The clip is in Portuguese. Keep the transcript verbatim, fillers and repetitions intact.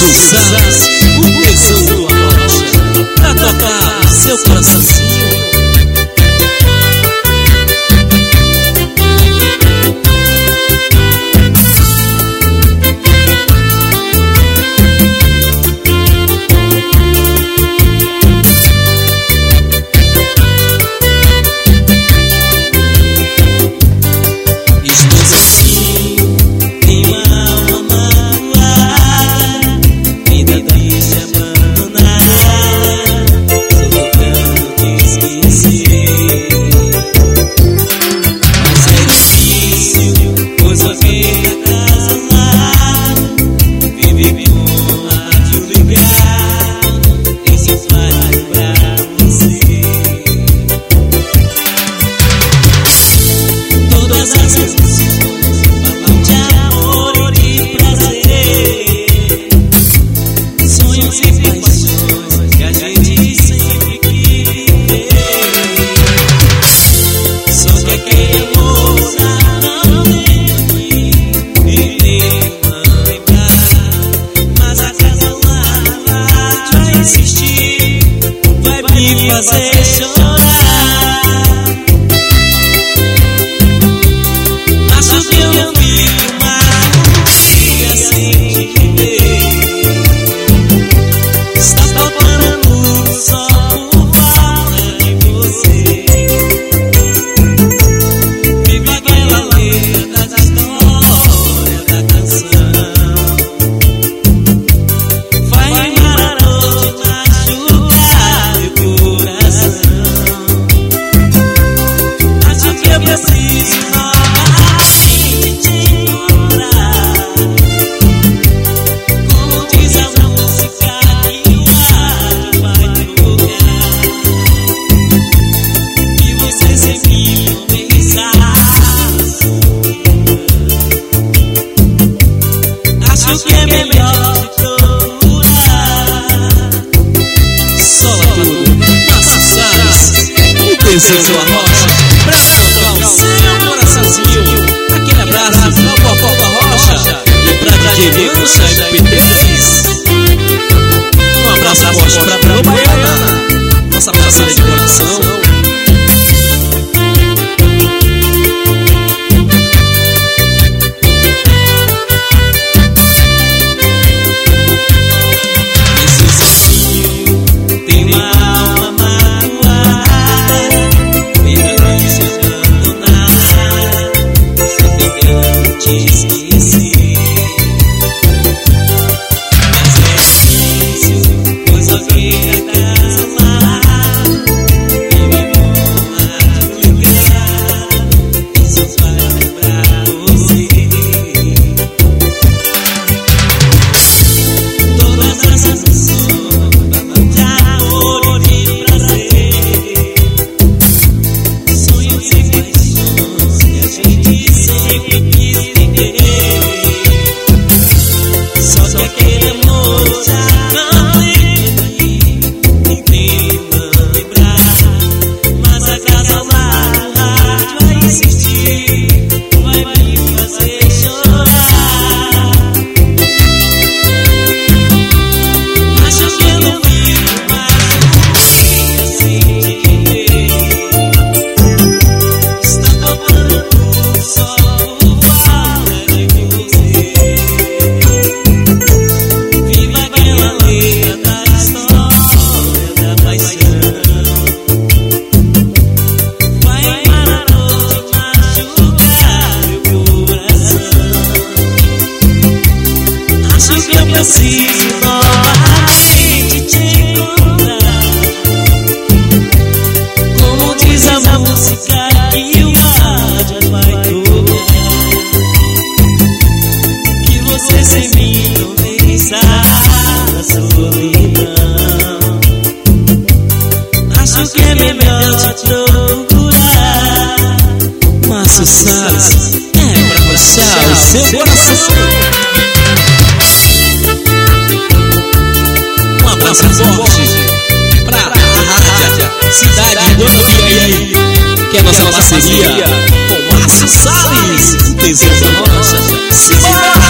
Márcio Salles, o tesouro da rocha, pra tocar seu coraçãozinho. Fazer chorar, acho que eu não fico mais assim de viver. Está faltando tudo só por falta de você. Viva aquela letra da história da canção. Vai rimar a noite, machucar meu coração. Acho que eu preciso novamente te encontrar. Como diz a música que o ar vai tocar, e você sem mim não pensar. Acho que é melhor te procurar. Sola tudo, Márcio Salles, o tesouro da rocha, pra tocar o seu coraçãozinho. Aquele abraço pra Popó da Rocha e pra D J Mancha e P três. Um abraço forte pra Pro Baiana, nossa parceira de coração. Preciso novamente te encontrar. Como diz a música que o rádio vai tocar, que você sem mim não pensa na solidão. Acho que é melhor te procurar. Márcio Salles, é pra puxar o seu coração. Forte pra Rádio Cidade do Aviaí, que é a nossa parceria com Márcio Salles, o tesouro da rocha. Simbora!